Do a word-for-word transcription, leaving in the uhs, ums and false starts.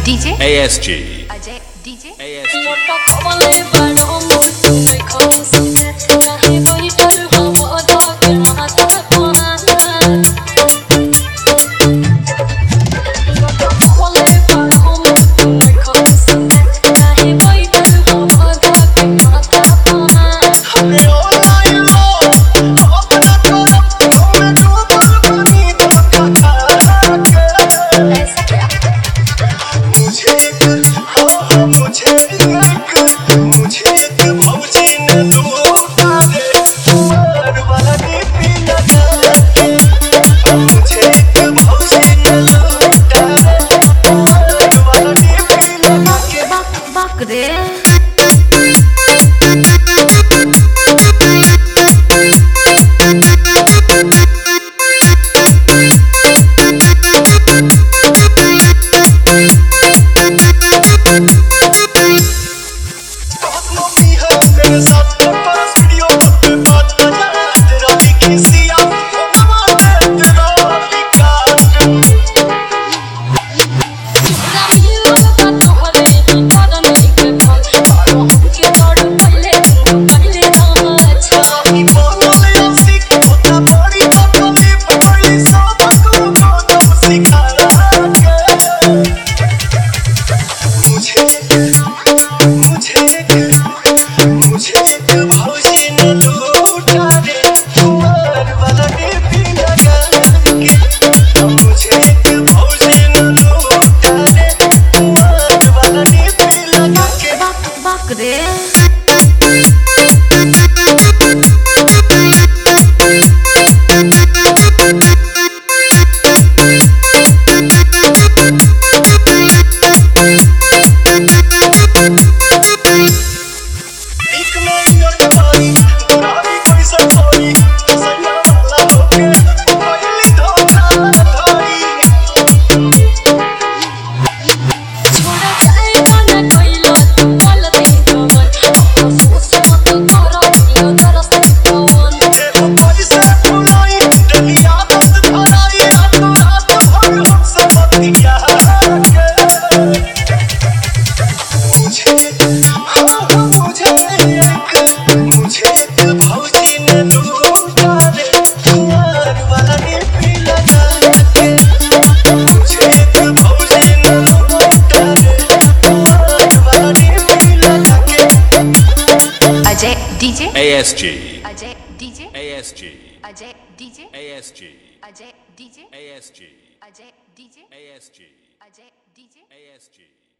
DJ ASG Ajay DJ ASG मोटा कमले बारो मुर्तु में खौसम चाहे बैठल हम अदा के हाथ कोना मोटा कमले बारो मुर्तु में खौसम चाहे बैठल हम अदा के हाथ कोना हमें ऑनलाइन लो अपना करम हमें डूबल पानी धोखा खा के ऐसा क्या मुझे एक मुझे एक मुझे एक भौजी ने लूटा रे प्यार वाला डीपी लगा के मुझे एक भौजी ने लूटा रे प्यार वाला डीपी लगा के बक बक रे मेरे साथ पास वीडियो पे बात बजा तेरा भी खिसिया नवा तेरा भी काट रामी लगता तोहरे कारण एक पल तारो हमके तोड़ पहले पहले ना अच्छा ई बोलल आशिक होता बड़ी तकलीफ पड़ी सब को दम सिखा के मुझे मुझे मुझे एक भौजी ने लूटा रे प्यार वाला डीपी लगा के मुझे एक भौजी ने लूटा रे प्यार वाला डीपी लगा के बक बक रे एक नजर पाई बुराई कोई सताई सैया वाला होके पहली धोखा धाई छोड़ा जाएगा न कोइला तू बोलते जवन अफसोस मत करो यो तरस पवन देखो पैसे फुलाई डलिया बंद धराई रातों रात भर हमसे बतिया के मुझे मुझे एक मुझे एक भौजी ने लूटा रे प्यार वाला डीपी लगा के मुझे एक भौजी ने लूटा रे प्यार वाला डीपी लगा के Ajay DJ ASG Ajay DJ ASG Ajay DJ ASG Ajay DJ ASG Ajay DJ ASG Ajay DJ ASG